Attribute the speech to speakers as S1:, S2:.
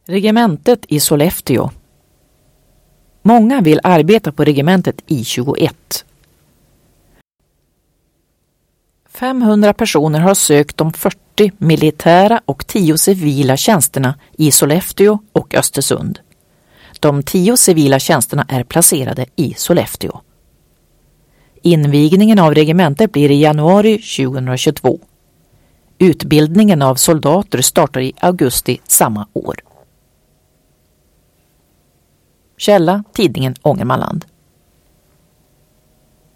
S1: Regementet i Sollefteå. Många vill arbeta på regementet I-21. 500 personer har sökt de 40 militära och 10 civila tjänsterna i Sollefteå och Östersund. De 10 civila tjänsterna är placerade i Sollefteå. Invigningen av regementet blir i januari 2022. Utbildningen av soldater startar i augusti samma år. Källa: tidningen Ångermanland.